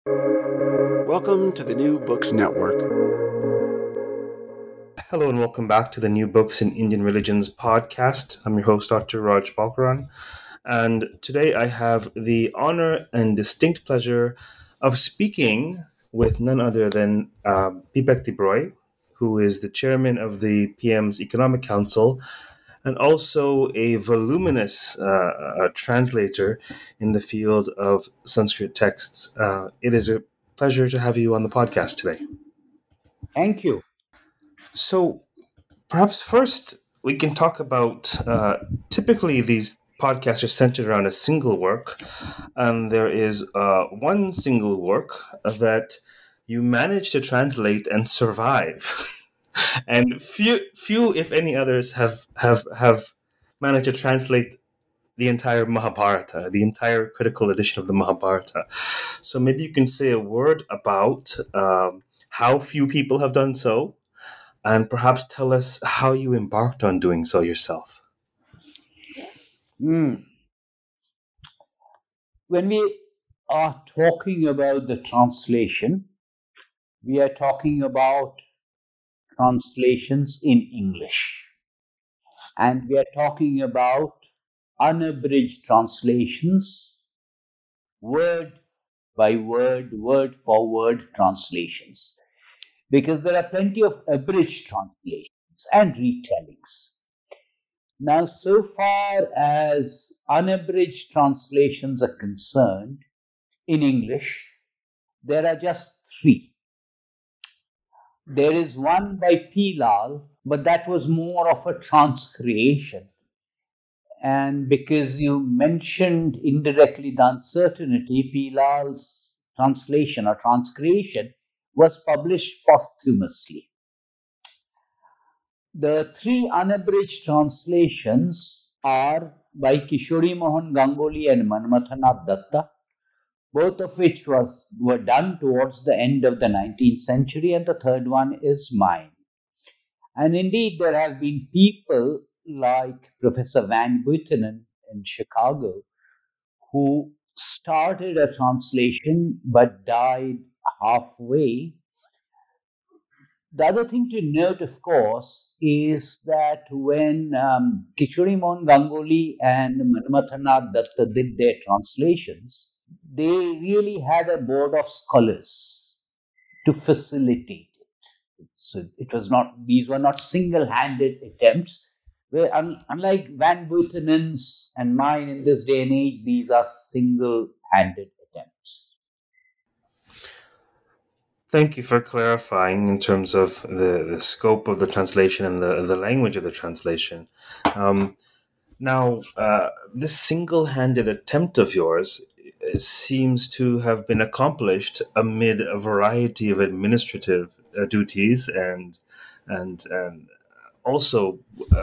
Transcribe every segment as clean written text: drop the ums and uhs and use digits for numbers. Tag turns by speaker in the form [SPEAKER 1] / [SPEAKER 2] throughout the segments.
[SPEAKER 1] Welcome to the New Books Network.
[SPEAKER 2] Hello and welcome back to the New Books in Indian Religions podcast. I'm your host, Dr. Raj Balkaran, and today I have the honor and distinct pleasure of speaking with none other than Bibek Debroy, who is the chairman of the PM's Economic Council and also a voluminous translator in the field of Sanskrit texts. It is a pleasure to have you on the podcast today.
[SPEAKER 3] Thank you.
[SPEAKER 2] So, perhaps first we can talk about typically these podcasts are centered around a single work, and there is one single work that you manage to translate and survive, and few, if any, others have managed to translate the entire Mahabharata, the entire critical edition of the Mahabharata. So maybe you can say a word about how few people have done so, and perhaps tell us how you embarked on doing so yourself.
[SPEAKER 3] When we are talking about the translation, we are talking about translations in English. And we are talking about unabridged translations, word by word, word for word translations. Because there are plenty of abridged translations and retellings. Now, so far as unabridged translations are concerned, in English, there are just three. There is one by P. Lal, but that was more of a transcreation. And because you mentioned indirectly the uncertainty, P. Lal's translation or transcreation was published posthumously. The three unabridged translations are by Kishori Mohan Ganguly and Manmathanath Datta, both of which were done towards the end of the 19th century, and the third one is mine. And indeed, there have been people like Professor Van Buitenen in Chicago who started a translation but died halfway. The other thing to note, of course, is that when Kishori Mohan Ganguly and Manmathanath Datta did their translations, they really had a board of scholars to facilitate it. So it was not; these were not single-handed attempts. Where unlike Van Buitenen's and mine in this day and age, these are single-handed attempts.
[SPEAKER 2] Thank you for clarifying in terms of the scope of the translation and the language of the translation. Now, this single handed attempt of yours seems to have been accomplished amid a variety of administrative duties and also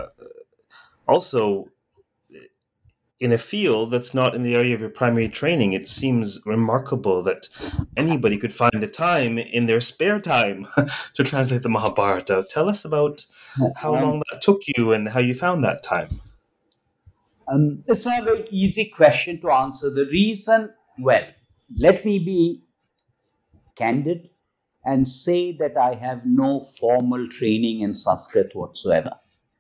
[SPEAKER 2] also in a field that's not in the area of your primary training. It seems remarkable that anybody could find the time in their spare time to translate the Mahabharata. Tell us about how
[SPEAKER 3] Um,
[SPEAKER 2] long that took you and how you found that time.
[SPEAKER 3] it's not a very easy question to answer. The reason, well, let me be candid and say that I have no formal training in Sanskrit whatsoever.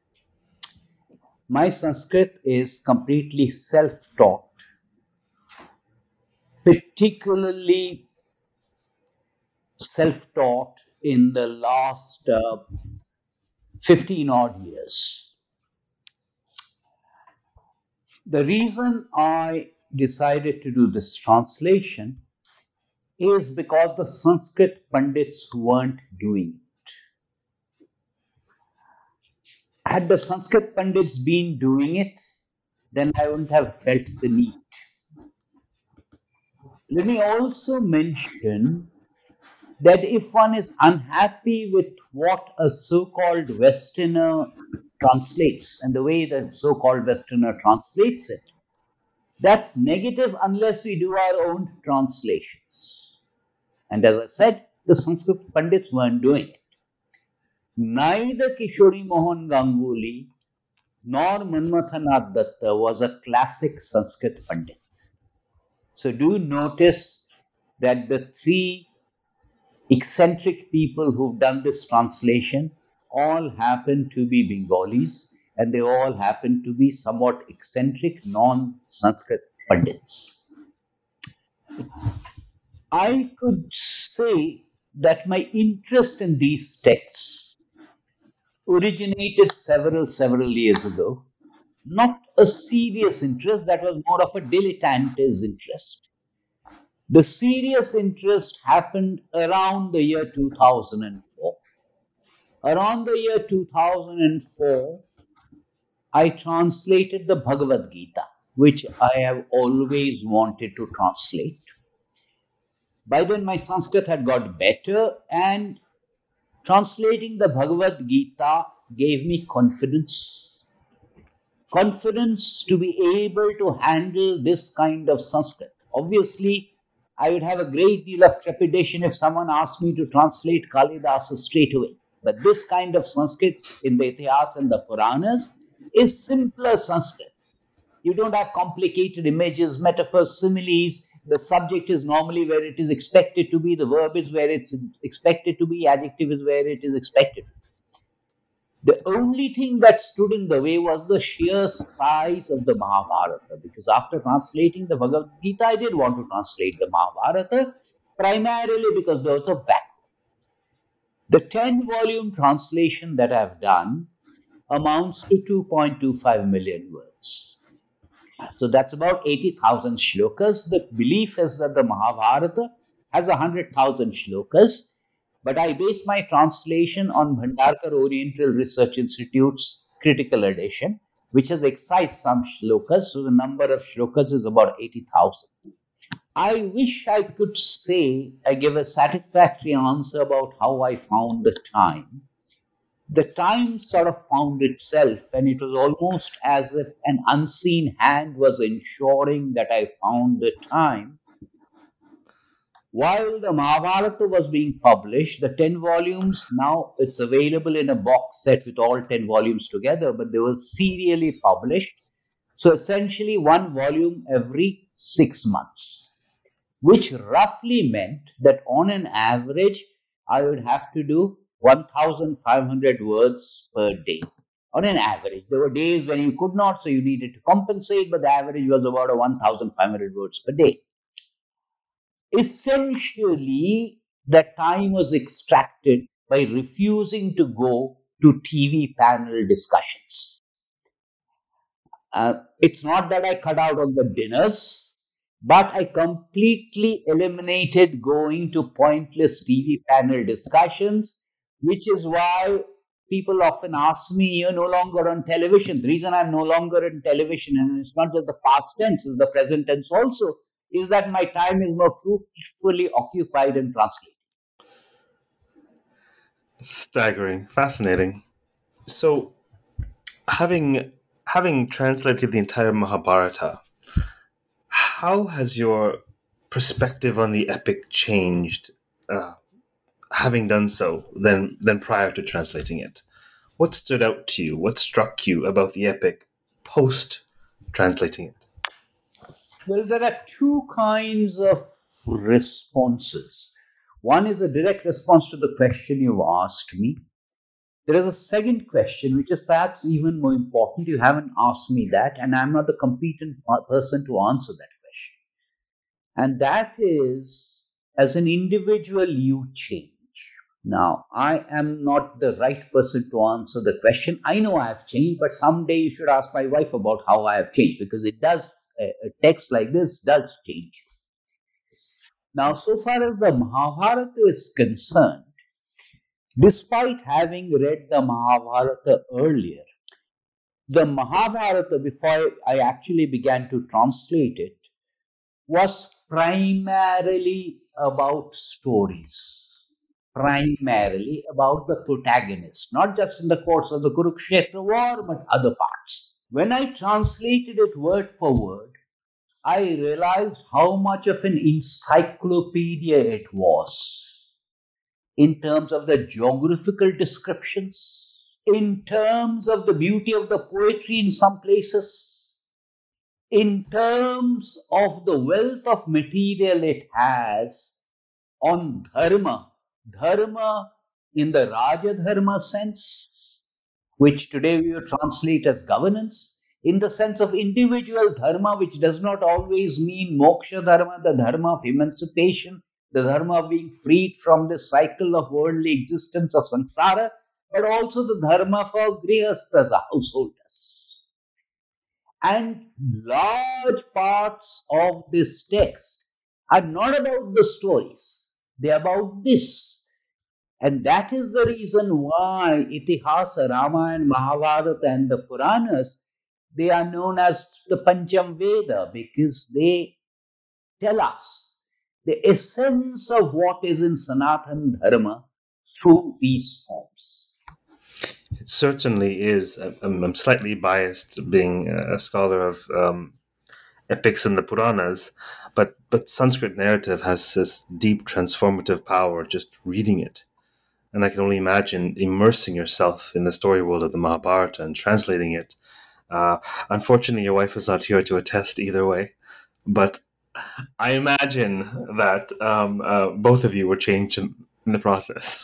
[SPEAKER 3] My Sanskrit is completely self taught, particularly self taught in the last 15 odd years. The reason I decided to do this translation is because the Sanskrit Pandits weren't doing it. Had the Sanskrit Pandits been doing it, then I wouldn't have felt the need. Let me also mention that if one is unhappy with what a so called Westerner translates and the way that so called Westerner translates it, that's negative unless we do our own translations. And as I said, the Sanskrit Pandits weren't doing it. Neither Kishori Mohan Ganguly nor Manmathanath Datta was a classic Sanskrit Pandit. So do notice that the three eccentric people who've done this translation all happen to be Bengalis, and they all happen to be somewhat eccentric non-Sanskrit Pandits. I could say that my interest in these texts originated several years ago. Not a serious interest, that was more of a dilettante's interest. The serious interest happened around the year 2004. Around the year 2004, I translated the Bhagavad Gita, which I have always wanted to translate. By then, my Sanskrit had got better, and translating the Bhagavad Gita gave me confidence. Confidence to be able to handle this kind of Sanskrit. Obviously, I would have a great deal of trepidation if someone asked me to translate Kalidasa straight away. But this kind of Sanskrit in the Itihas and the Puranas is simpler Sanskrit. You don't have complicated images, metaphors, similes. The subject is normally where it is expected to be, the verb is where it's expected to be, adjective is where it is expected to be. The only thing that stood in the way was the sheer size of the Mahabharata, because after translating the Bhagavad Gita, I did want to translate the Mahabharata, primarily because there was a vacuum. The 10-volume translation that I've done amounts to 2.25 million words. So that's about 80,000 shlokas. The belief is that the Mahabharata has 100,000 shlokas, but I based my translation on Bhandarkar Oriental Research Institute's critical edition, which has excised some shlokas, so the number of shlokas is about 80,000. I wish I could say I give a satisfactory answer about how I found the time. The time sort of found itself, and it was almost as if an unseen hand was ensuring that I found the time. While the Mahabharata was being published, the 10 volumes, now it's available in a box set with all 10 volumes together, but they were serially published. So essentially, one volume every 6 months, which roughly meant that on an average, I would have to do 1,500 words per day. On an average. There were days when you could not, so you needed to compensate, but the average was about 1,500 words per day. Essentially, the time was extracted by refusing to go to TV panel discussions. It's not that I cut out on the dinners, but I completely eliminated going to pointless TV panel discussions, which is why people often ask me, you're no longer on television. The reason I'm no longer on television, and it's not just the past tense, it's the present tense also, is that my time is more fruitfully occupied in translating.
[SPEAKER 2] Staggering, fascinating. So, having translated the entire Mahabharata, how has your perspective on the epic changed, having done so, than prior to translating it? What stood out to you? What struck you about the epic post translating it?
[SPEAKER 3] Well, there are two kinds of responses. One is a direct response to the question you've asked me. There is a second question, which is perhaps even more important. You haven't asked me that, and I'm not the competent person to answer that question. And that is, as an individual, you change. Now, I am not the right person to answer the question. I know I have changed, but someday you should ask my wife about how I have changed, because it does, a text like this does change. Now, so far as the Mahabharata is concerned, despite having read the Mahabharata earlier, the Mahabharata, before I actually began to translate it, was primarily about stories. Primarily about the protagonist, not just in the course of the Kurukshetra war, but other parts. When I translated it word for word, I realized how much of an encyclopedia it was in terms of the geographical descriptions, in terms of the beauty of the poetry in some places, in terms of the wealth of material it has on dharma, dharma in the Raja Dharma sense, which today we would translate as governance, in the sense of individual dharma, which does not always mean moksha dharma, the dharma of emancipation, the dharma of being freed from the cycle of worldly existence of samsara, but also the dharma for grihasthas, the householders. And large parts of this text are not about the stories, they are about this. And that is the reason why Itihasa, Ramayana, Mahabharata, and the Puranas, they are known as the Pancham Veda because they tell us the essence of what is in Sanatana Dharma through these forms.
[SPEAKER 2] It certainly is. I'm slightly biased being a scholar of epics and the Puranas, but Sanskrit narrative has this deep transformative power just reading it. And I can only imagine immersing yourself in the story world of the Mahabharata and translating it. Unfortunately, your wife is not here to attest either way, but I imagine that both of you were changed in the process.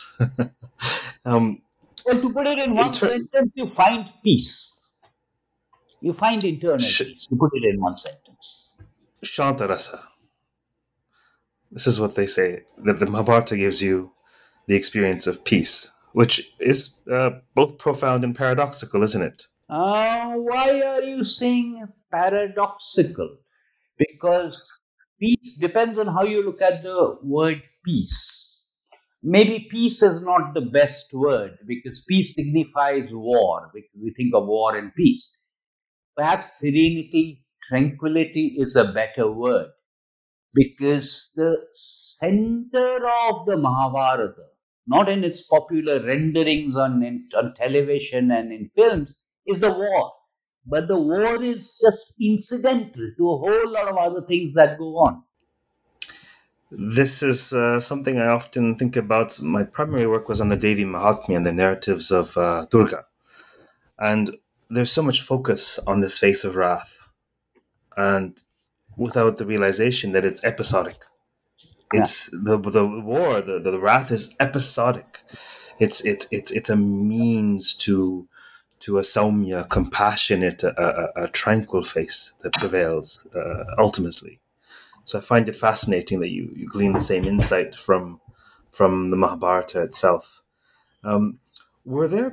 [SPEAKER 3] Well, to put it in one sentence, you find peace. You find internal peace, to put it in one sentence.
[SPEAKER 2] Shantarasa. This is what they say, that the Mahabharata gives you the experience of peace, which is both profound and paradoxical, isn't it?
[SPEAKER 3] Why are you saying paradoxical? Because peace depends on how you look at the word peace. Maybe peace is not the best word because peace signifies war, because we think of war and peace. Perhaps serenity, tranquility is a better word because the center of the Mahabharata, not in its popular renderings on television and in films, is the war. But the war is just incidental to a whole lot of other things that go on.
[SPEAKER 2] This is something I often think about. My primary work was on the Devi Mahatmya and the narratives of Durga. And there's so much focus on this face of wrath, and without the realization that it's episodic. It's the war, the wrath is episodic. It's a means to a saumya, compassionate, a tranquil face that prevails ultimately. So I find it fascinating that you glean the same insight from the Mahabharata itself. Were there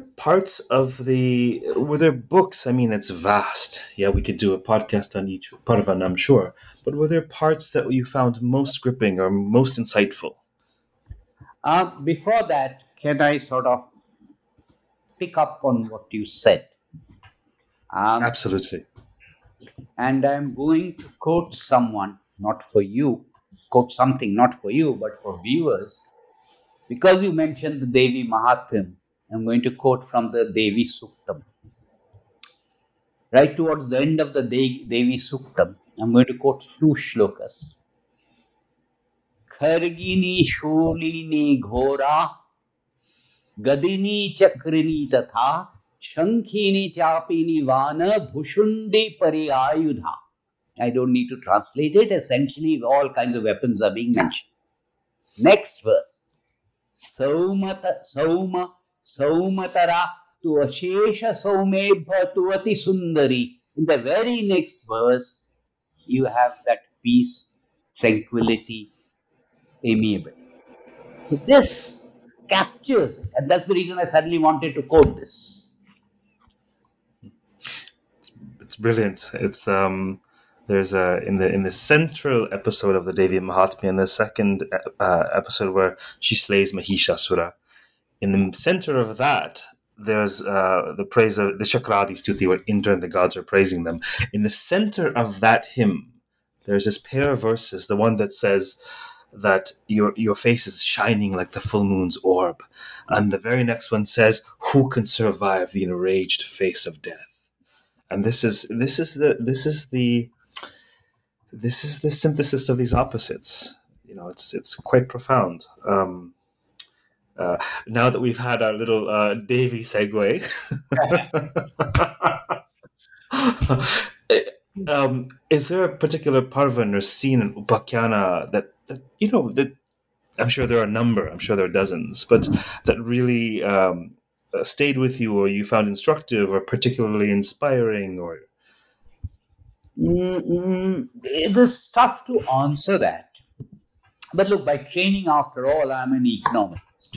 [SPEAKER 2] books? I mean, it's vast. Yeah, we could do a podcast on each part of it, I'm sure. But were there parts that you found most gripping or most insightful?
[SPEAKER 3] Before that, can I sort of pick up on what you said?
[SPEAKER 2] Absolutely.
[SPEAKER 3] And I'm going to quote someone, not for you, quote something not for you, but for viewers. Because you mentioned the Devi Mahatmya, I'm going to quote from the Devi Suktam. Right towards the end of the Devi Suktam, I'm going to quote two shlokas. Khargini Sholini Ghora, Gadini Chakrini Tatha, Shankhini Chapini Vana, Bhushundi Pariyayudha. I don't need to translate it. Essentially, all kinds of weapons are being mentioned. Next verse. Sauma Saumatara tu Ashesha Saumebha tu Ati Sundari. In the very next verse, you have that peace, tranquility, amiability. So this captures it, and that's the reason I suddenly wanted to quote this.
[SPEAKER 2] It's brilliant. It's there's in the central episode of the Devi Mahatmya, in the second episode where she slays Mahishasura. In the center of that, there's the praise of the Chakradi Stuti, where Indra and the gods are praising them. In the center of that hymn, there's this pair of verses, the one that says that your face is shining like the full moon's orb, and the very next one says, "Who can survive the enraged face of death?" And this is the synthesis of these opposites. You know, it's quite profound. Now that we've had our little Devi segue, Is there a particular parvan or scene in Upakyana that I'm sure there are a number, I'm sure there are dozens, but that really stayed with you, or you found instructive, or particularly inspiring, or
[SPEAKER 3] It is tough to answer that. But look, by training, after all, I'm an economist.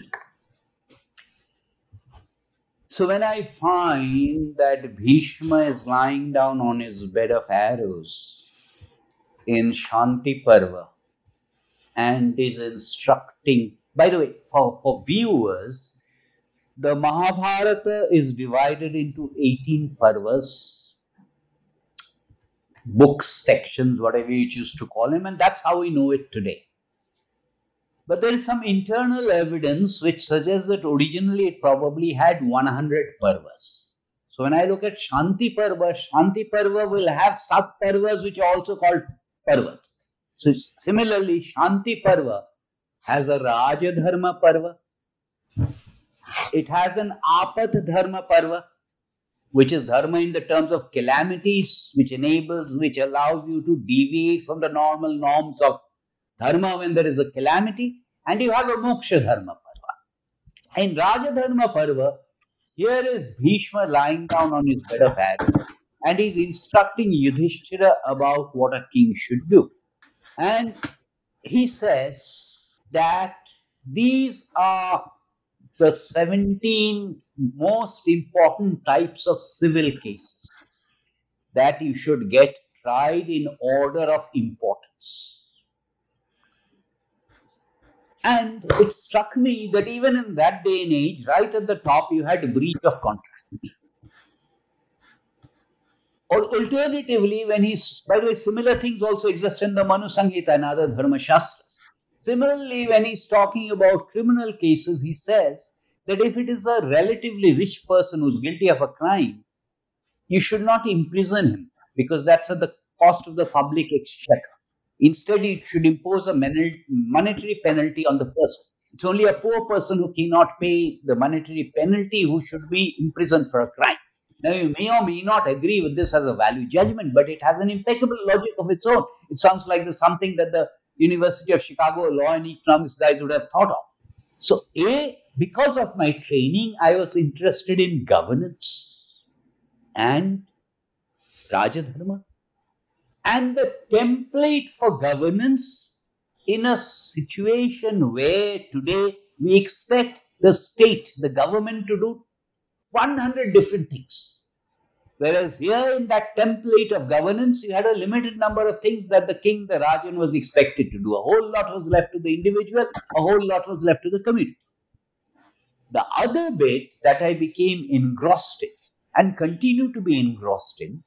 [SPEAKER 3] So when I find that Bhishma is lying down on his bed of arrows in Shanti Parva and is instructing, by the way, for viewers, the Mahabharata is divided into 18 parvas, books, sections, whatever you choose to call them, and that's how we know it today. But there is some internal evidence which suggests that originally it probably had 100 parvas. So when I look at Shanti Parva will have sub parvas which are also called parvas. So similarly, Shanti Parva has a Rajadharma Parva. It has an Apat Dharma Parva, which is dharma in the terms of calamities, which allows you to deviate from the normal norms of dharma when there is a calamity. And you have a Moksha Dharma Parva. In Raja Dharma Parva, here is Bhishma lying down on his bed of arrows and he's instructing Yudhishthira about what a king should do. And he says that these are the 17 most important types of civil cases that you should get tried in order of importance. And it struck me that even in that day and age, right at the top, you had breach of contract. Or alternatively, by the way, similar things also exist in the Manu Samhita and other Dharma Shastras. Similarly, when he's talking about criminal cases, he says that if it is a relatively rich person who's guilty of a crime, you should not imprison him because that's at the cost of the public exchequer. Instead, you should impose a monetary penalty on the person. It's only a poor person who cannot pay the monetary penalty who should be imprisoned for a crime. Now, you may or may not agree with this as a value judgment, but it has an impeccable logic of its own. It sounds like something that the University of Chicago law and economics guys would have thought of. So, because of my training, I was interested in governance and Rajadharma and the template for governance in a situation where today we expect the state, the government to do 100 different things. Whereas here in that template of governance, you had a limited number of things that the king, the Rajan, was expected to do. A whole lot was left to the individual, a whole lot was left to the community. The other bit that I became engrossed in and continue to be engrossed in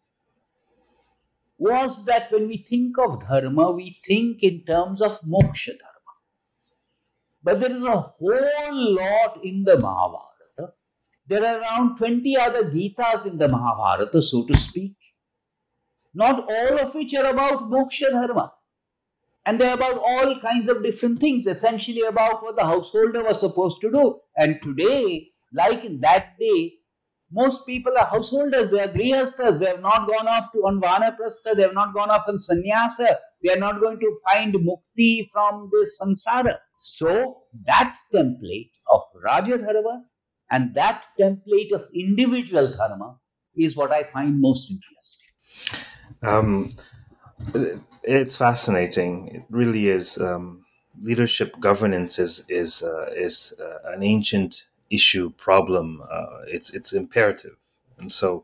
[SPEAKER 3] was that when we think of dharma, we think in terms of moksha dharma. But there is a whole lot in the Mahabharata. There are around 20 other Gitas in the Mahabharata, so to speak, not all of which are about moksha dharma. And they're about all kinds of different things, essentially about what the householder was supposed to do. And today, like in that day, most people are householders, they are grihasthas, they have not gone off on vanaprastha, they have not gone off on sannyasa, they are not going to find mukti from this samsara. So that template of Raja Dharma and that template of individual dharma is what I find most interesting.
[SPEAKER 2] It's fascinating. It really is. Leadership governance is an ancient issue problem. It's imperative, and so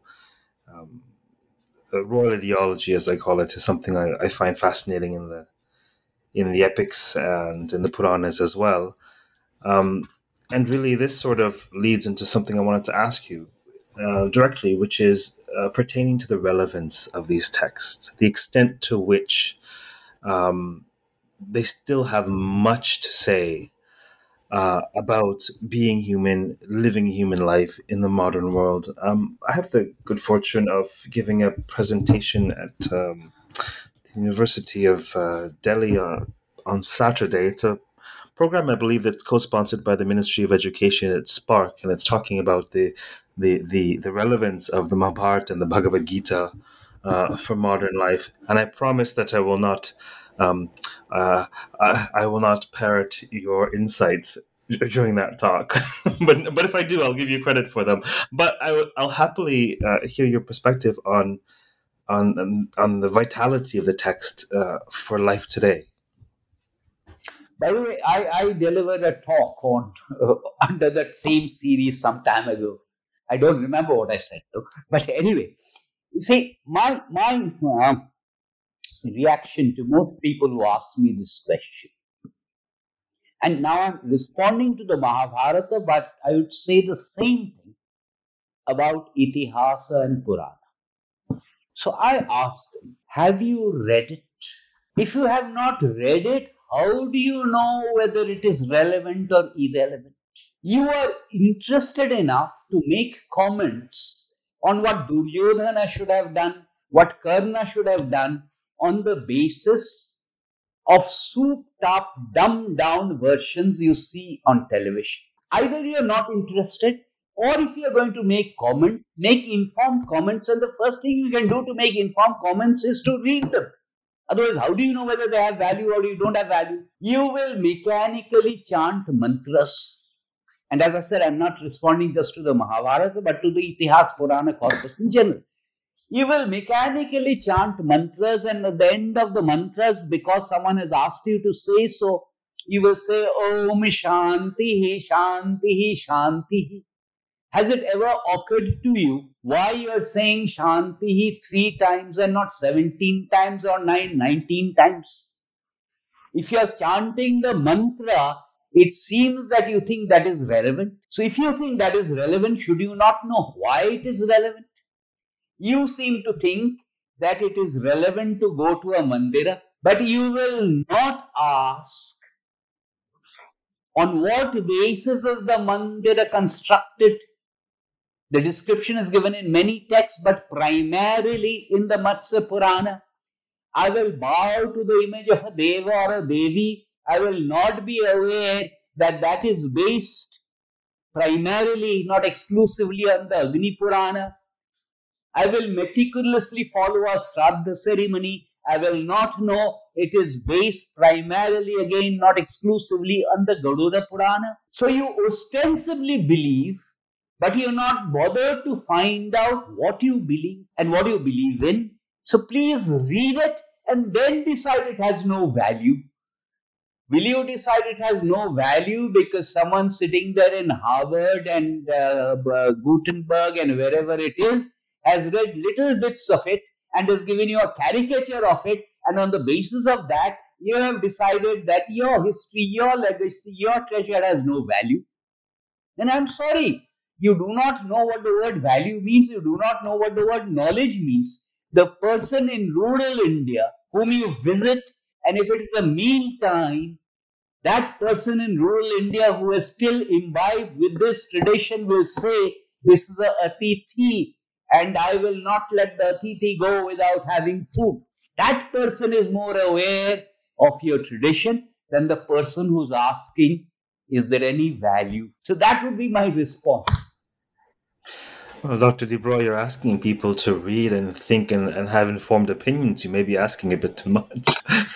[SPEAKER 2] royal ideology, as I call it, is something I find fascinating in the epics and in the Puranas as well. And really, this sort of leads into something I wanted to ask you directly, which is pertaining to the relevance of these texts, the extent to which they still have much to say about being human, living human life in the modern world. I have the good fortune of giving a presentation at the University of Delhi on Saturday. It's a program, I believe, that's co-sponsored by the Ministry of Education at Spark, and it's talking about the relevance of the Mahabharata and the Bhagavad Gita for modern life, and I promise that I will not. Um, I will not parrot your insights during that talk, but if I do, I'll give you credit for them. But I'll happily hear your perspective on the vitality of the text for life today.
[SPEAKER 3] By the way, I delivered a talk on under that same series some time ago. I don't remember what I said though. But anyway, you see, my reaction to most people who ask me this question, and now I'm responding to the Mahabharata, but I would say the same thing about Itihasa and Purana. So I asked them, have you read it? If you have not read it, how do you know whether it is relevant or irrelevant? You are interested enough to make comments on what Duryodhana should have done, what Karna should have done, on the basis of souped up, dumbed down versions you see on television. Either you are not interested, or if you are going to make comment, make informed comments, and the first thing you can do to make informed comments is to read them. Otherwise, how do you know whether they have value or you don't have value? You will mechanically chant mantras. And as I said, I'm not responding just to the Mahabharata, but to the Itihas Purana corpus in general. You will mechanically chant mantras, and at the end of the mantras, because someone has asked you to say so, you will say, Om Shanti, Shanti, Shanti. Has it ever occurred to you why you are saying Shanti 3 times and not 17 times or 19 times? If you are chanting the mantra, it seems that you think that is relevant. So if you think that is relevant, should you not know why it is relevant? You seem to think that it is relevant to go to a mandira, but you will not ask on what basis is the mandira constructed. The description is given in many texts, but primarily in the Matsya Purana. I will bow to the image of a Deva or a Devi. I will not be aware that that is based primarily, not exclusively, on the Agni Purana. I will meticulously follow a Shraddha ceremony. I will not know it is based primarily, again, not exclusively, on the Garuda Purana. So you ostensibly believe, but you're not bothered to find out what you believe and what you believe in. So please read it and then decide it has no value. Will you decide it has no value because someone sitting there in Harvard and Gutenberg and wherever it is has read little bits of it and has given you a caricature of it, and on the basis of that you have decided that your history, your legacy, your treasure has no value? Then I'm sorry. You do not know what the word value means. You do not know what the word knowledge means. The person in rural India whom you visit, and if it is a meal time, that person in rural India who is still imbibed with this tradition will say, this is a atithi, and I will not let the atithi go without having food. That person is more aware of your tradition than the person who's asking, is there any value? So that would be my response.
[SPEAKER 2] Well, Dr. DeBroy, you're asking people to read and think and have informed opinions. You may be asking a bit too much.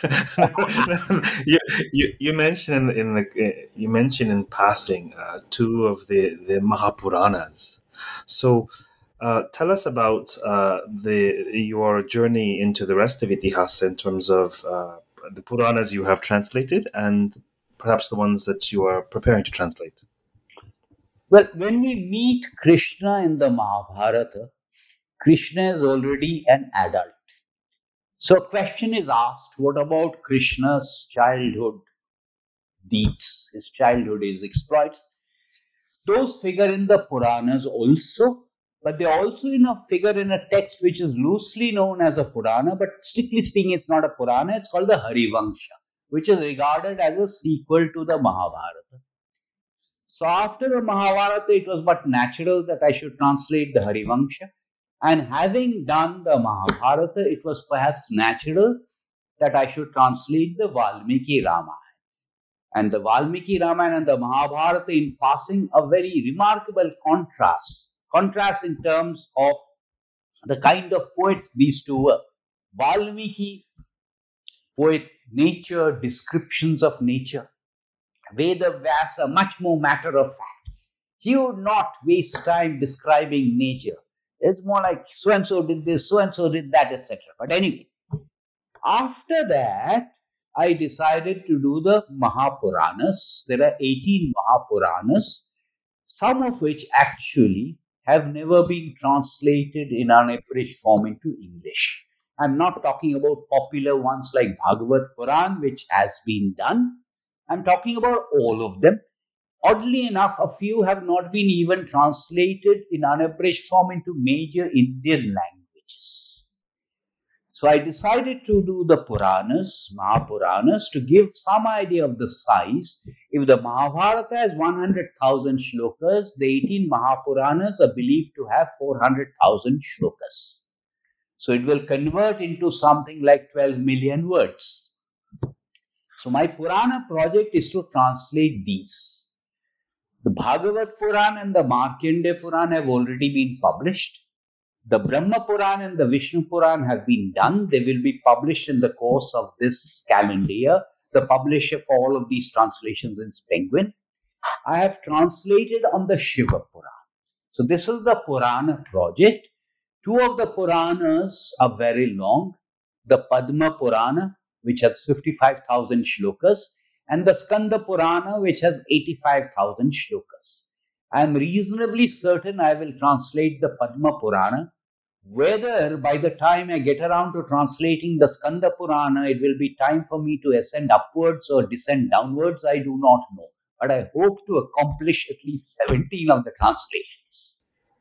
[SPEAKER 2] You mentioned you mentioned in passing two of the Mahapuranas. So tell us about your journey into the rest of Itihasa in terms of the Puranas you have translated and perhaps the ones that you are preparing to translate.
[SPEAKER 3] Well, when we meet Krishna in the Mahabharata, Krishna is already an adult. So a question is asked, what about Krishna's childhood deeds, his childhood, his exploits? Those figure in the Puranas also, but they also figure in a text which is loosely known as a Purana, but strictly speaking, it's not a Purana, it's called the Harivangsha, which is regarded as a sequel to the Mahabharata. So after the Mahabharata, it was but natural that I should translate the Harivangsha. And having done the Mahabharata, it was perhaps natural that I should translate the Valmiki Ramayana. And the Valmiki Ramayana and the Mahabharata, in passing, a very remarkable contrast in terms of the kind of poets these two were. Valmiki, poet, nature, descriptions of nature. Veda Vyasa, much more matter of fact. He would not waste time describing nature. It's more like so and so did this, so and so did that, etc. But anyway, after that, I decided to do the Mahapuranas. There are 18 Mahapuranas, some of which actually have never been translated in an abridged form into English. I'm not talking about popular ones like Bhagavad Puran, which has been done. I'm talking about all of them. Oddly enough, a few have not been even translated in unabridged form into major Indian languages. So I decided to do the Puranas, Mahapuranas, to give some idea of the size. If the Mahabharata has 100,000 shlokas, the 18 Mahapuranas are believed to have 400,000 shlokas. So it will convert into something like 12 million words. So my Purana project is to translate these. The Bhagavad Puran and the Markandeya Puran have already been published. The Brahma Puran and the Vishnu Puran have been done. They will be published in the course of this calendar year. The publisher for all of these translations is Penguin. I have translated on the Shiva Puran. So this is the Purana project. Two of the Puranas are very long. The Padma Purana, which has 55,000 shlokas, and the Skanda Purana, which has 85,000 shlokas. I am reasonably certain I will translate the Padma Purana. Whether by the time I get around to translating the Skanda Purana, it will be time for me to ascend upwards or descend downwards, I do not know. But I hope to accomplish at least 17 of the translations.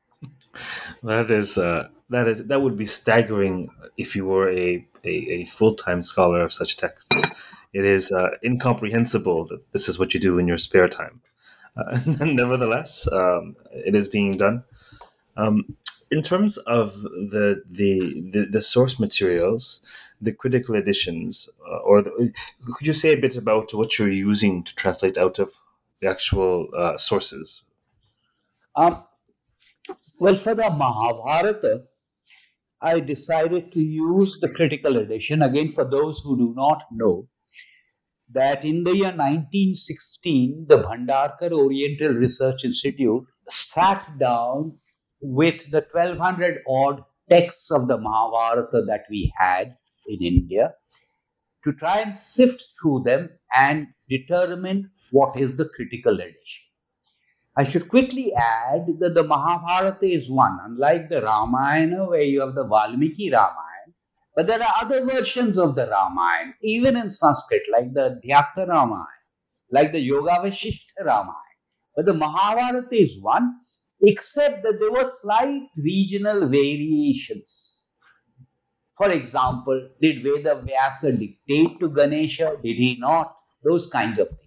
[SPEAKER 2] That would be staggering if you were a full-time scholar of such texts. It is incomprehensible that this is what you do in your spare time. Nevertheless, it is being done. In terms of the source materials, the critical editions, could you say a bit about what you're using to translate out of the actual sources?
[SPEAKER 3] Well, for the Mahabharata, I decided to use the critical edition. Again, for those who do not know, that in the year 1916, the Bhandarkar Oriental Research Institute sat down with the 1200 odd texts of the Mahabharata that we had in India to try and sift through them and determine what is the critical edition. I should quickly add that the Mahabharata is one, unlike the Ramayana, where you have the Valmiki Ramayana, but there are other versions of the Ramayana, even in Sanskrit, like the Adhyatma Ramayana, like the Yogavashishta Ramayana. But the Mahabharata is one, except that there were slight regional variations. For example, did Veda Vyasa dictate to Ganesha? Did he not? Those kinds of things.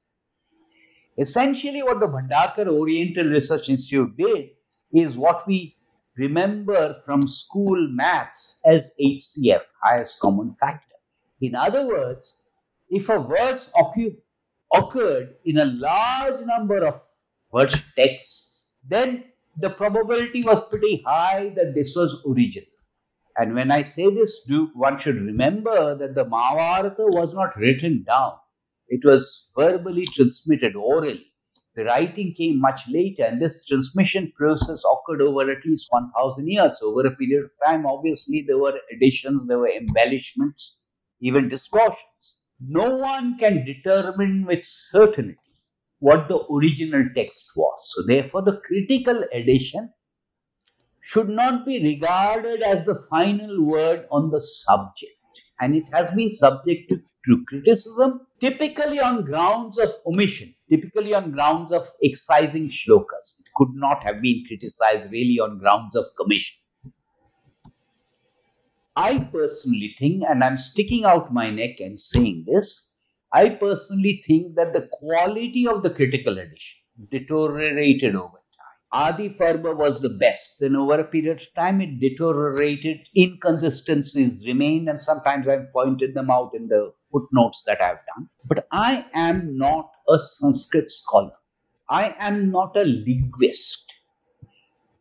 [SPEAKER 3] Essentially, what the Bhandarkar Oriental Research Institute did is what we remember from school maths as HCF, highest common factor. In other words, if a verse occurred in a large number of verse texts, then the probability was pretty high that this was original. And when I say this, one should remember that the Mahabharata was not written down. It was verbally transmitted orally. The writing came much later, and this transmission process occurred over at least 1,000 years. Over a period of time, obviously, there were additions, there were embellishments, even distortions. No one can determine with certainty what the original text was. So, therefore, the critical edition should not be regarded as the final word on the subject, and it has been subjected to criticism, typically on grounds of omission, typically on grounds of excising shlokas. It could not have been criticized really on grounds of commission. I personally think, and I'm sticking out my neck and saying this, I personally think that the quality of the critical edition deteriorated over time. Adi Parva was the best. Then over a period of time, it deteriorated. Inconsistencies remained, and sometimes I've pointed them out in the footnotes that I've done. But I am not a Sanskrit scholar. I am not a linguist.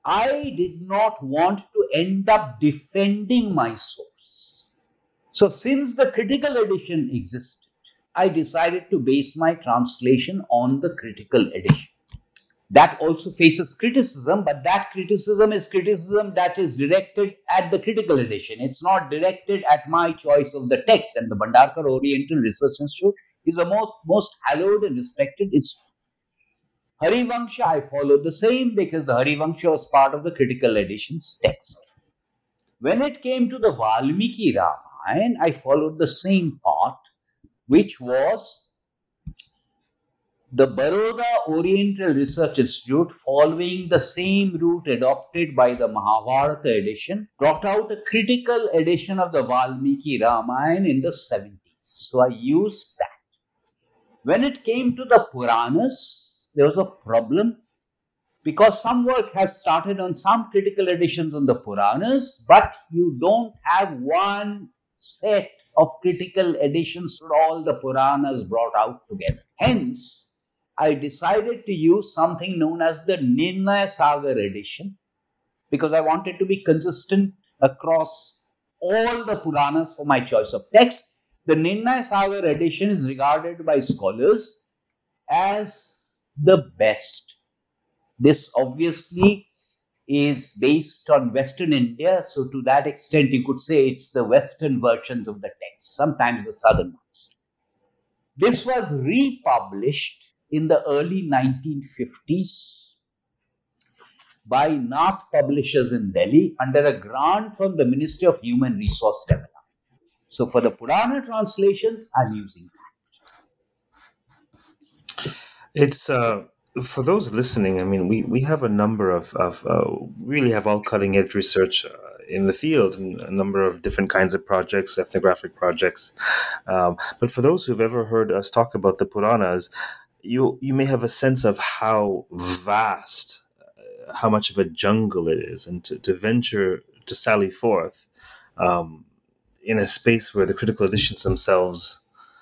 [SPEAKER 3] I did not want to end up defending my source. So since the critical edition existed, I decided to base my translation on the critical edition. That also faces criticism, but that criticism is criticism that is directed at the critical edition. It's not directed at my choice of the text. And the Bhandarkar Oriental Research Institute is the most hallowed and respected institute. Harivangsha, I followed the same because the Harivangsha was part of the critical edition's text. When it came to the Valmiki Ramayana, I followed the same path, which was the Baroda Oriental Research Institute, following the same route adopted by the Mahabharata edition, brought out a critical edition of the Valmiki Ramayana in the 70s. So I used that. When it came to the Puranas, there was a problem because some work has started on some critical editions on the Puranas, but you don't have one set of critical editions for all the Puranas brought out together. Hence, I decided to use something known as the Nirnaya Sagar edition because I wanted to be consistent across all the Puranas for my choice of text. The Nirnaya Sagar edition is regarded by scholars as the best. This obviously is based on Western India, so to that extent you could say it's the Western versions of the text, sometimes the Southern ones. This was republished in the early 1950s by Nath Publishers in Delhi under a grant from the Ministry of Human Resource Development. So for the Purana translations, I'm using that.
[SPEAKER 2] It's for those listening. I mean, we have a number of really have all cutting edge research in the field, and a number of different kinds of projects, ethnographic projects. But for those who've ever heard us talk about the Puranas, you may have a sense of how vast, how much of a jungle it is, and to venture to sally forth in a space where the critical editions themselves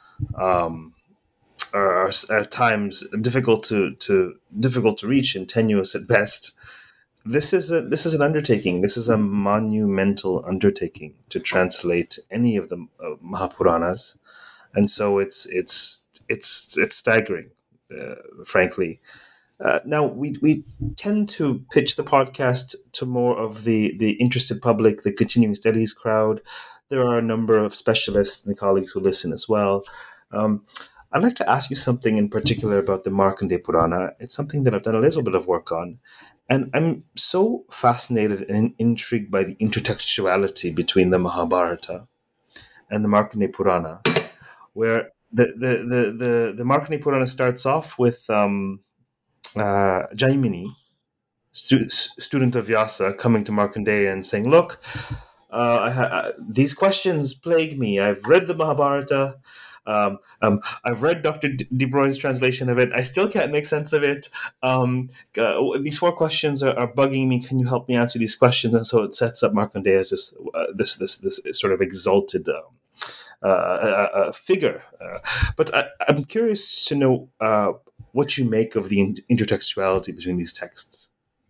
[SPEAKER 2] are at times difficult to reach and tenuous at best. This is an undertaking. This is a monumental undertaking to translate any of the Mahapuranas, and so it's staggering, frankly. Now we tend to pitch the podcast to more of the interested public, the continuing studies crowd. There are a number of specialists and colleagues who listen as well. I'd like to ask you something in particular about the Markandeya Purana. It's something that I've done a little bit of work on, and I'm so fascinated and intrigued by the intertextuality between the Mahabharata and the Markandeya Purana, where the Markandeya Purana starts off with Jaimini, student of Vyasa, coming to Markandeya and saying, "Look, these questions plague me. I've read the Mahabharata. I've read Dr. De Bruyne's translation of it. I still can't make sense of it. These 4 questions are bugging me. Can you help me answer these questions?" And so it sets up Markandeya as this sort of exalted figure. But I'm curious to know what you make of the intertextuality between these texts.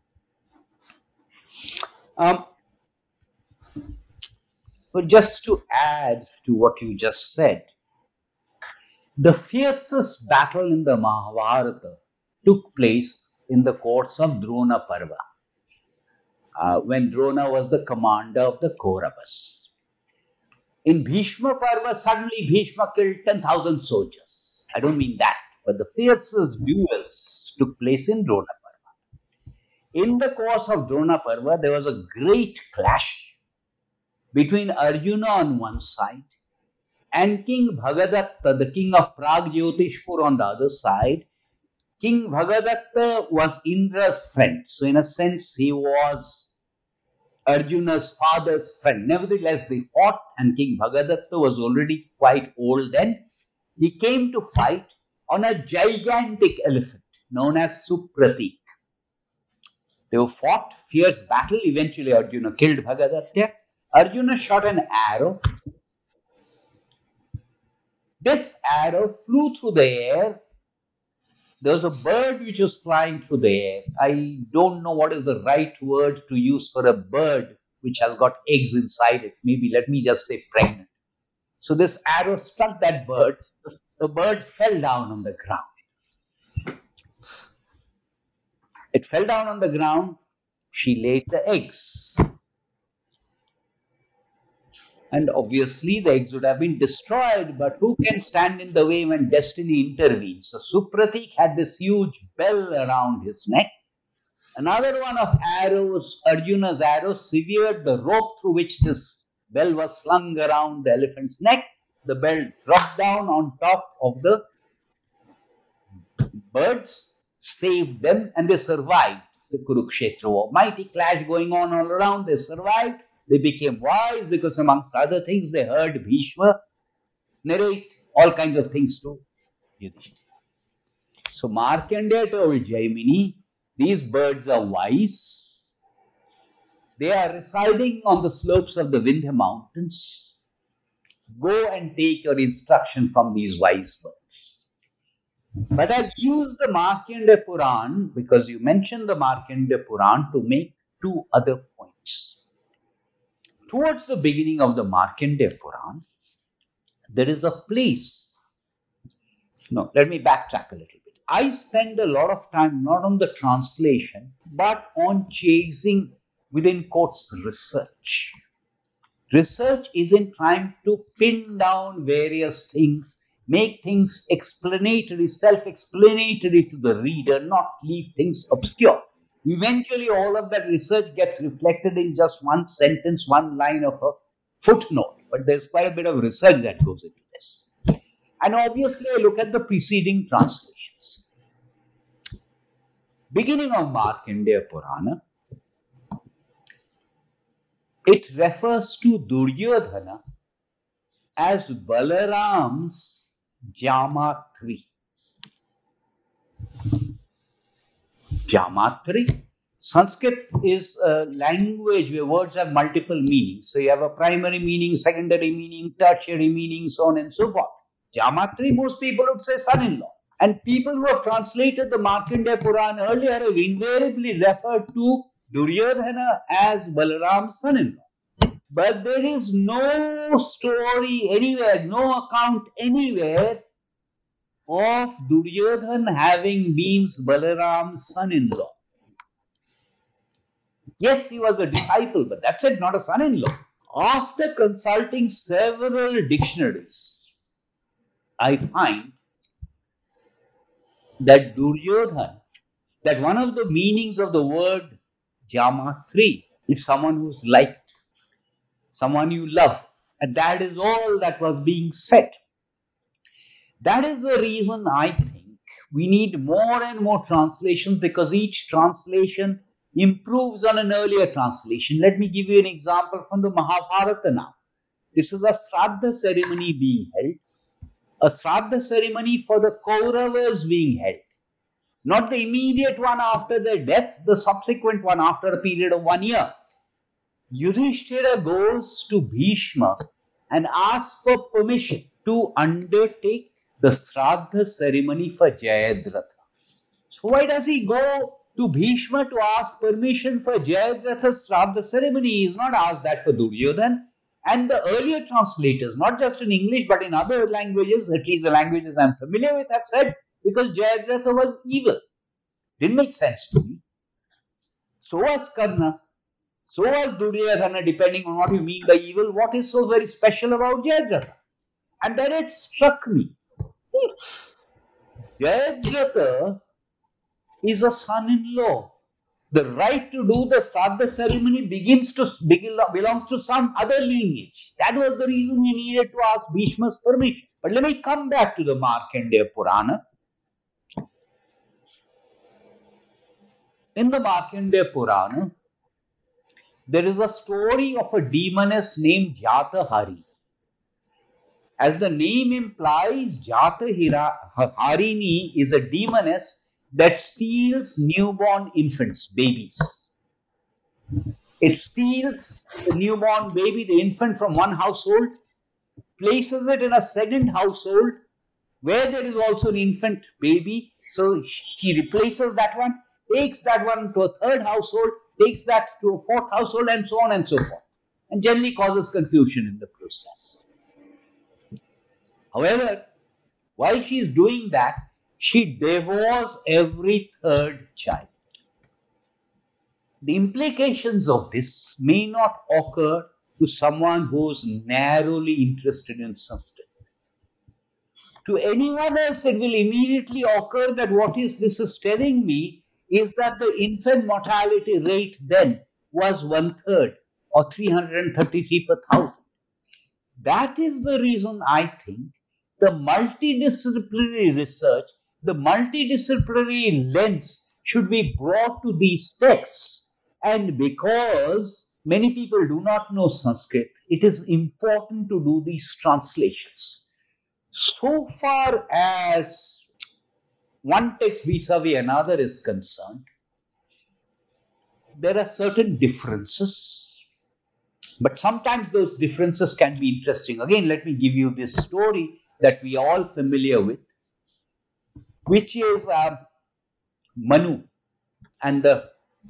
[SPEAKER 3] But just to add to what you just said, the fiercest battle in the Mahabharata took place in the course of Drona Parva, when Drona was the commander of the Kauravas. In Bhishma Parva, suddenly Bhishma killed 10,000 soldiers. I don't mean that, but the fiercest duels took place in Drona Parva. In the course of Drona Parva, there was a great clash between Arjuna on one side and King Bhagadatta, the king of Pragjyotishpur, on the other side. King Bhagadatta was Indra's friend. So in a sense, he was Arjuna's father's friend. Nevertheless, they fought, and King Bhagadatta was already quite old then. He came to fight on a gigantic elephant known as Supratik. They were fought, fierce battle. Eventually, Arjuna killed Bhagadatta. Arjuna shot an arrow. This arrow flew through the air. there was a bird which was flying through the air. I don't know what is the right word to use for a bird which has got eggs inside it. Maybe let me just say pregnant. So this arrow struck that bird. The bird fell down on the ground. It fell down on the ground. She laid the eggs. And obviously the eggs would have been destroyed, but who can stand in the way when destiny intervenes? So Supratik had this huge bell around his neck. Another one of arrows, Arjuna's arrow, severed the rope through which this bell was slung around the elephant's neck. The bell dropped down on top of the birds, saved them, and they survived the Kurukshetra war. Mighty clash going on all around, they survived. They became wise because amongst other things they heard Bhishma narrate all kinds of things to Yudhishthira. So Markandeya told Jaimini, these birds are wise. They are residing on the slopes of the Vindhya mountains. Go and take your instruction from these wise birds. But I've used the Markandeya Puran, because you mentioned the Markandeya Puran, to make two other points. Towards the beginning of the Markandeya Puran, there is a place. No, let me backtrack a little bit. I spend a lot of time not on the translation, but on chasing, within quotes, research. Research is in trying to pin down various things, make things explanatory, self-explanatory to the reader, not leave things obscure. Eventually, all of that research gets reflected in just one sentence, one line of a footnote. But there's quite a bit of research that goes into this. And obviously, I look at the preceding translations. Beginning of Markandeya Purana, it refers to Duryodhana as Balaram's Jamatri. Jamatri. Sanskrit is a language where words have multiple meanings. So you have a primary meaning, secondary meaning, tertiary meaning, so on and so forth. Jamatri, most people would say son-in-law. And people who have translated the Markandeya Puran earlier have invariably referred to Duryodhana as Balaram's son-in-law. But there is no story anywhere, no account anywhere of Duryodhana having been Balaram's son-in-law. Yes, he was a disciple, but that's it, not a son-in-law. After consulting several dictionaries, I find that Duryodhana, that one of the meanings of the word Jamatri is someone who's liked, someone you love. And that is all that was being said. That is the reason I think we need more and more translations, because each translation improves on an earlier translation. Let me give you an example from the Mahabharata now. This is a Shraddha ceremony being held. A Shraddha ceremony for the Kauravas being held. Not the immediate one after their death, the subsequent one after a period of 1 year. Yudhishthira goes to Bhishma and asks for permission to undertake the Shraddha ceremony for Jayadratha. So why does he go to Bhishma to ask permission for Jayadratha's Shraddha ceremony? He is not asked that for Duryodhana. And the earlier translators, not just in English but in other languages, at least the languages I am familiar with, have said because Jayadratha was evil. Didn't make sense to me. So was Karna. So was Duryodhana, depending on what you mean by evil. What is so very special about Jayadratha? And then it struck me. Jayadratha is a son-in-law. The right to do the Shraddha ceremony belongs to some other lineage. That was the reason he needed to ask Bhishma's permission. But let me come back to the Markandeya Purana. In the Markandeya Purana, there is a story of a demoness named Jata-Hari. As the name implies, Jata-Harini is a demoness that steals newborn infants, babies. It steals the newborn baby, the infant, from one household, places it in a second household where there is also an infant baby, So he replaces that one, takes that one to a third household, takes that to a fourth household, and so on and so forth, and generally causes confusion in the process. However, while she is doing that, she devours every third child. The implications of this may not occur to someone who is narrowly interested in Sanskrit. To anyone else, it will immediately occur that what this is telling me is that the infant mortality rate then was 1/3 or 333 per thousand. That is the reason I think the multidisciplinary research, the multidisciplinary lens should be brought to these texts. And because many people do not know Sanskrit, it is important to do these translations. So far as one text vis-a-vis another is concerned, there are certain differences, but sometimes those differences can be interesting. Again, let me give you this story that we are all familiar with, which is Manu and the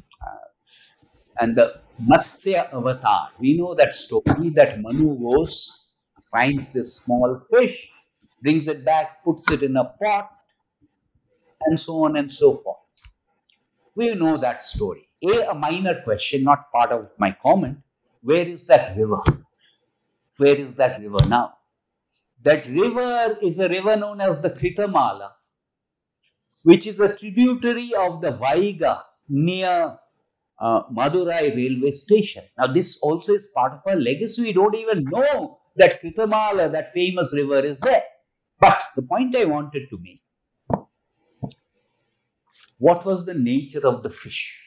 [SPEAKER 3] Matsya avatar. We know that story that Manu goes, finds this small fish, brings it back, puts it in a pot, and so on and so forth. We know that story. A minor question, not part of my comment. Where is that river? Where is that river now? That river is a river known as the Kritamala, which is a tributary of the Vaiga near Madurai railway station. Now, this also is part of our legacy. We don't even know that Kritamala, that famous river, is there. But the point I wanted to make, what was the nature of the fish?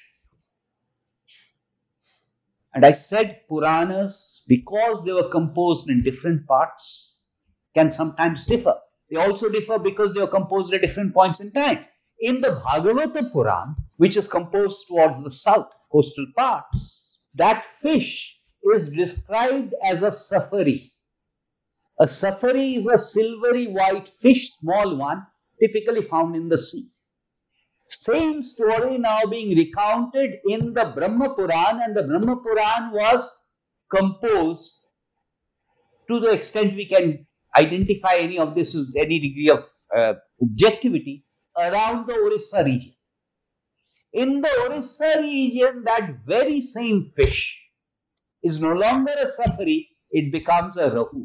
[SPEAKER 3] And I said Puranas, because they were composed in different parts, can sometimes differ. They also differ because they were composed at different points in time. In the Bhagavata Puran, which is composed towards the south, coastal parts, that fish is described as a safari. A safari is a silvery white fish, small one, typically found in the sea. Same story now being recounted in the Brahma Puran, and the Brahma Puran was composed, to the extent we can identify any of this with any degree of objectivity, around the Orissa region. In the Orissa region, that very same fish is no longer a safari, it becomes a rahu.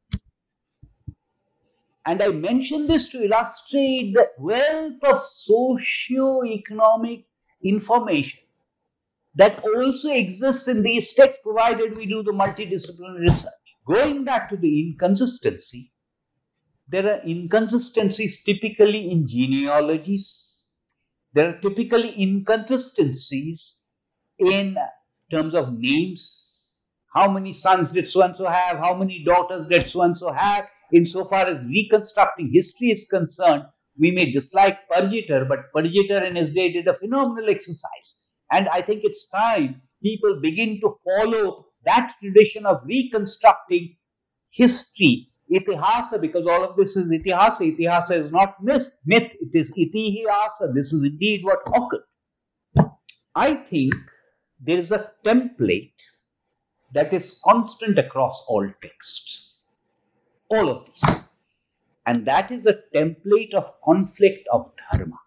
[SPEAKER 3] And I mention this to illustrate the wealth of socio-economic information that also exists in these texts, provided we do the multidisciplinary research. Going back to the inconsistency, there are inconsistencies typically in genealogies. There are typically inconsistencies in terms of names. How many sons did so-and-so have? How many daughters did so-and-so have? Insofar as reconstructing history is concerned, we may dislike Parjitar, but Parjitar in his day did a phenomenal exercise. And I think it's time people begin to follow that tradition of reconstructing history, itihasa, because all of this is itihasa. Itihasa is not myth, it is itihasa. This is indeed what occurred. I think there is a template that is constant across all texts. All of these. And that is a template of conflict of dharma.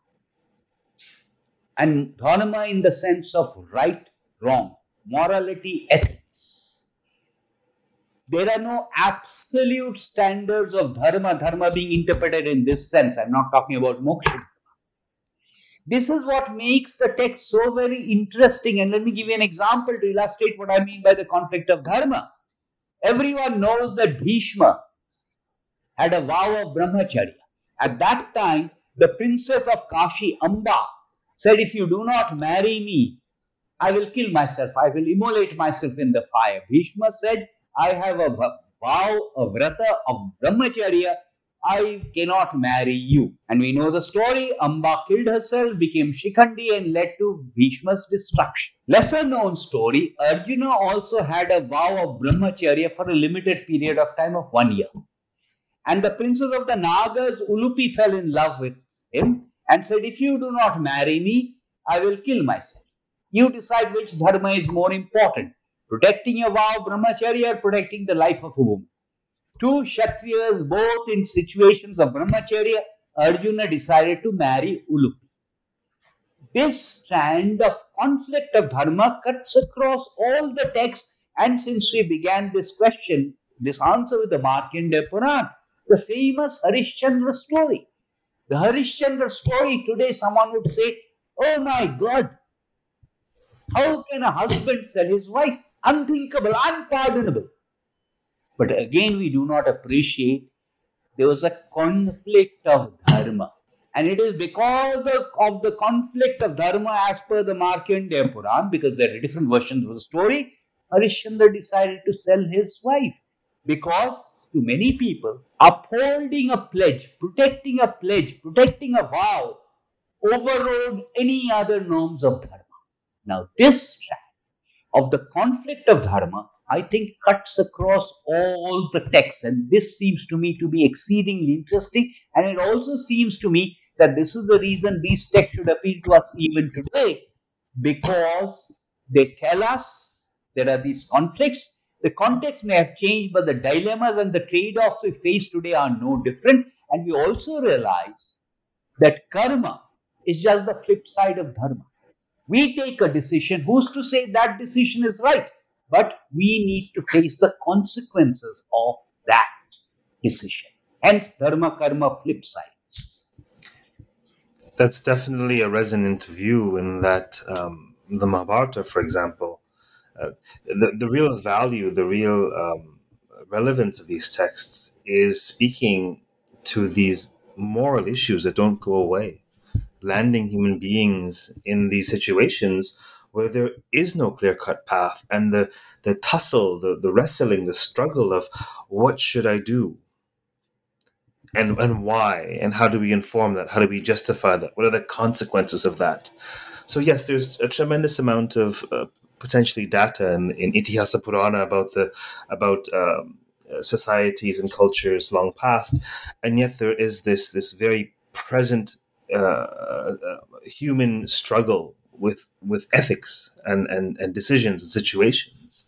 [SPEAKER 3] And dharma in the sense of right, wrong, morality, ethics. There are no absolute standards of dharma being interpreted in this sense. I'm not talking about moksha. This is what makes the text so very interesting. And let me give you an example to illustrate what I mean by the conflict of dharma. Everyone knows that Bhishma had a vow of brahmacharya. At that time, the princess of Kashi, Amba, said, if you do not marry me, I will kill myself. I will immolate myself in the fire. Bhishma said, I have a vow, a vrata of brahmacharya. I cannot marry you. And we know the story. Amba killed herself, became Shikhandi, and led to Bhishma's destruction. Lesser known story, Arjuna also had a vow of brahmacharya for a limited period of time of 1 year. And the princess of the Nagas, Ulupi, fell in love with him. and said, if you do not marry me, I will kill myself. You decide which dharma is more important, protecting your vow, brahmacharya, or protecting the life of a woman. Two Kshatriyas, both in situations of brahmacharya, Arjuna decided to marry Ulupi. This strand of conflict of dharma cuts across all the texts, and since we began this question, this answer with the Markandeya Puran, the famous Harishchandra story. The Harishchandra story, today someone would say, oh my God, how can a husband sell his wife? Unthinkable, unpardonable. But again, we do not appreciate there was a conflict of dharma. And it is because of the conflict of dharma as per the Markandeya Puran, because there are different versions of the story, Harishchandra decided to sell his wife. Because to many people, upholding a pledge, protecting a vow, overrode any other norms of dharma. Now this strand of the conflict of dharma, I think, cuts across all the texts, and this seems to me to be exceedingly interesting. And it also seems to me that this is the reason these texts should appeal to us even today, because they tell us there are these conflicts. The context may have changed, but the dilemmas and the trade-offs we face today are no different. And we also realize that karma is just the flip side of dharma. We take a decision. Who's to say that decision is right? But we need to face the consequences of that decision. Hence, dharma, karma, flip sides.
[SPEAKER 2] That's definitely a resonant view in that the Mahabharata, for example, the real value, the real relevance of these texts is speaking to these moral issues that don't go away, landing human beings in these situations where there is no clear-cut path, and the tussle, the wrestling, the struggle of what should I do, and why, and how do we inform that? How do we justify that? What are the consequences of that? So yes, there's a tremendous amount of potentially data in Itihasa Purana about societies and cultures long past, and yet there is this very present human struggle with ethics and decisions and situations.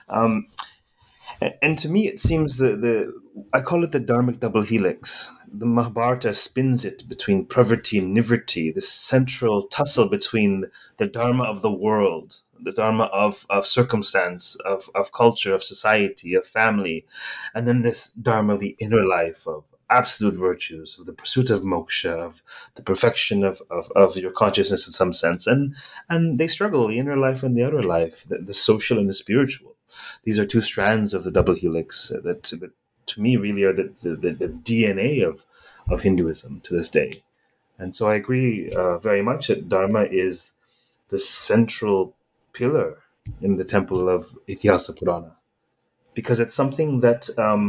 [SPEAKER 2] And to me, it seems I call it the dharmic double helix. The Mahabharata spins it between pravriti and nivriti, this central tussle between the dharma of the world, the dharma of circumstance, of culture, of society, of family, and then this dharma of the inner life, of absolute virtues, of the pursuit of moksha, of the perfection of your consciousness in some sense. And they struggle, the inner life and the outer life, the social and the spiritual. These are two strands of the double helix that to me really are the DNA of Hinduism to this day. And so I agree very much that dharma is the central pillar in the temple of Itihasa Purana, because it's something that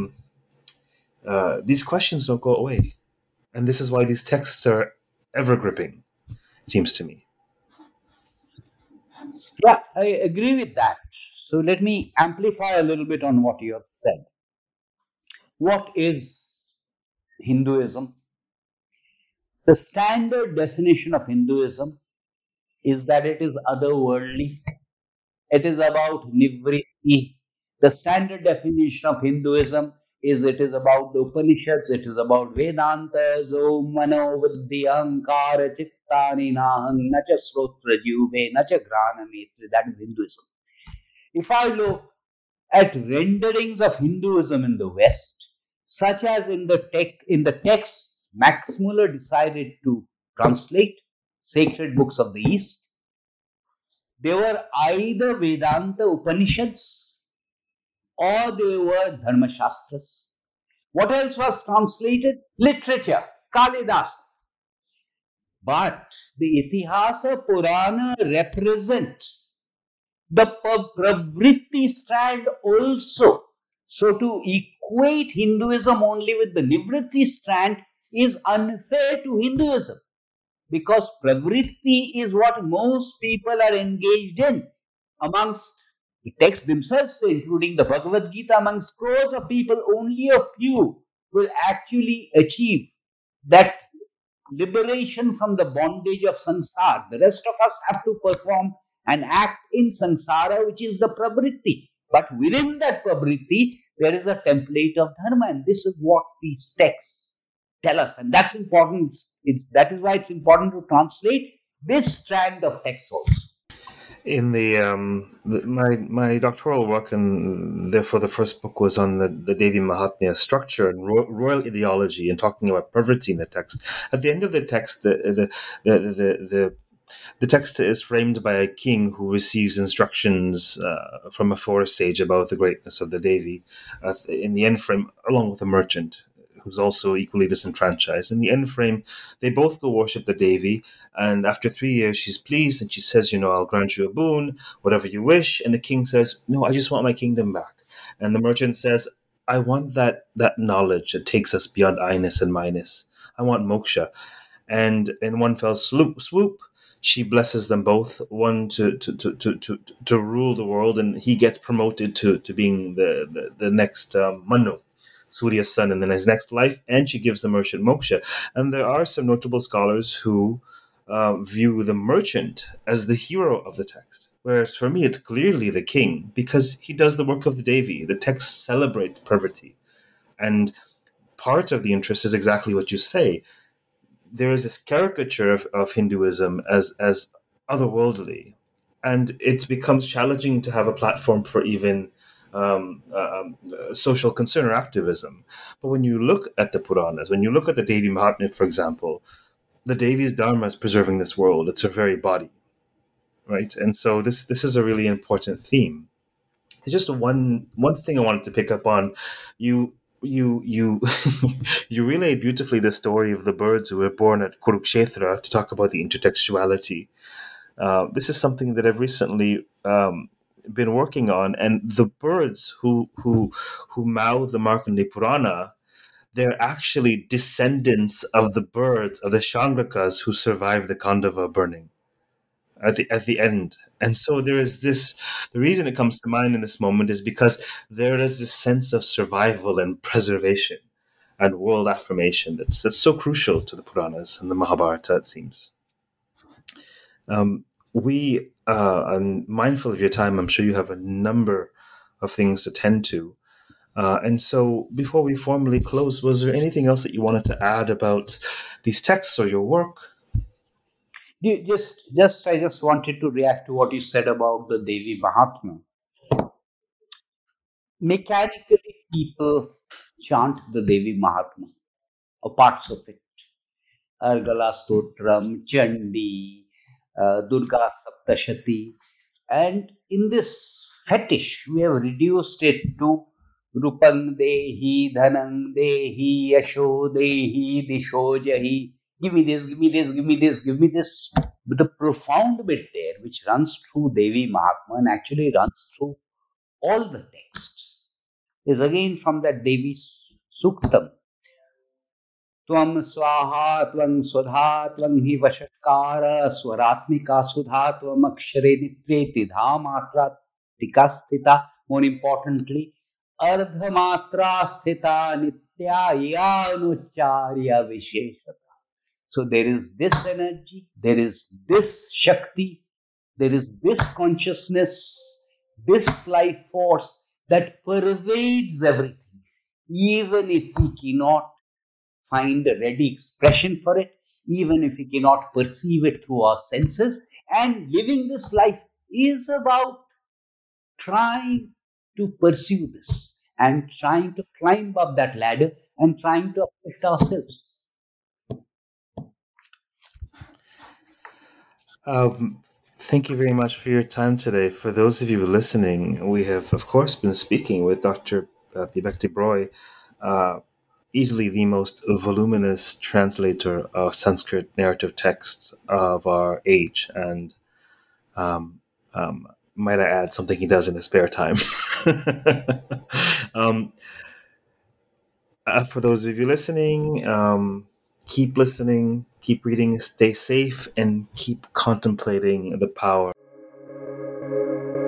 [SPEAKER 2] these questions don't go away. And this is why these texts are ever gripping, it seems to me.
[SPEAKER 3] Yeah, I agree with that. So let me amplify a little bit on what you have said. What is Hinduism? The standard definition of Hinduism is that it is otherworldly. It is about nivritti. The standard definition of Hinduism is it is about the Upanishads, it is about Vedantas, Om Mano Buddhi Ahankara Chittani Nahang Nacha Srotra Juve Nacha Grana Netri. That is Hinduism. If I look at renderings of Hinduism in the West, such as in the text Max Muller decided to translate sacred books of the East, they were either Vedanta Upanishads or they were Dharma Shastras. What else was translated? Literature, Kalidas. But the Itihasa Purana represents the pravritti strand also. So to equate Hinduism only with the nivritti strand is unfair to Hinduism, because pravritti is what most people are engaged in. Amongst the texts themselves, including the Bhagavad Gita, amongst crores of people, only a few will actually achieve that liberation from the bondage of samsara. The rest of us have to perform and act in samsara, which is the pravritti. But within that pravritti, there is a template of dharma, and this is what these texts tell us, and that's important. That is why it's important to translate this strand of text also.
[SPEAKER 2] In my doctoral work, and therefore the first book was on the Devi Mahatmya structure and royal ideology, and talking about poverty in the text. At the end of the text, the text is framed by a king who receives instructions from a forest sage about the greatness of the Devi. In the end frame, along with a merchant who's also equally disenfranchised. In the end frame, they both go worship the Devi, and after 3 years, she's pleased and she says, I'll grant you a boon, whatever you wish. And the king says, no, I just want my kingdom back. And the merchant says, I want that knowledge that takes us beyond I-ness and minus. I want moksha. And in one fell swoop, she blesses them both, one to rule the world, and he gets promoted to being the next Manu, Surya's son, in his next life, and she gives the merchant moksha. And there are some notable scholars who view the merchant as the hero of the text, whereas for me it's clearly the king, because he does the work of the Devi. The text celebrates poverty, and part of the interest is exactly what you say. There is this caricature of Hinduism as otherworldly, and it becomes challenging to have a platform for even social concern or activism. But when you look at the Puranas, when you look at the Devi Mahatmya, for example, the Devi's dharma is preserving this world. It's her very body, right? And so this is a really important theme. There's just one thing I wanted to pick up on. You you relayed beautifully the story of the birds who were born at Kurukshetra to talk about the intertextuality. This is something that I've recently been working on, and the birds who mouth the Markandeya Purana, they're actually descendants of the birds of the Chandrakas who survived the Khandava burning at the end. And so there is this, the reason it comes to mind in this moment is because there is this sense of survival and preservation and world affirmation that's so crucial to the Puranas and the Mahabharata, it seems. I'm mindful of your time. I'm sure you have a number of things to tend to. And so before we formally close, was there anything else that you wanted to add about these texts or your work?
[SPEAKER 3] I just wanted to react to what you said about the Devi Mahatmya. Mechanically, people chant the Devi Mahatmya, or parts of it. Argala Stotram, Chandi, Durga Saptashati. And in this fetish, we have reduced it to Rupang Dehi, Dhanang Dehi, Yasho Dehi, Disho Jahi. Give me this, give me this, give me this, give me this. But the profound bit there, which runs through Devi Mahatma and actually runs through all the texts, is again from that Devi Suktam. Tvam swaha tvam swadha tvam hi vashakara swaratmika sudha tvam akshare nitreti dha matra tikasthita. More importantly, ardha matra sthita nitya yanucharya visheshata. So there is this energy, there is this Shakti, there is this consciousness, this life force that pervades everything. Even if we cannot find a ready expression for it, even if we cannot perceive it through our senses, and living this life is about trying to pursue this and trying to climb up that ladder and trying to uplift ourselves.
[SPEAKER 2] Thank you very much for your time today. For those of you listening, we have, of course, been speaking with Dr. Bibekti Broy, easily the most voluminous translator of Sanskrit narrative texts of our age, and might I add, something he does in his spare time. For those of you listening, keep listening, keep reading, stay safe, and keep contemplating the power.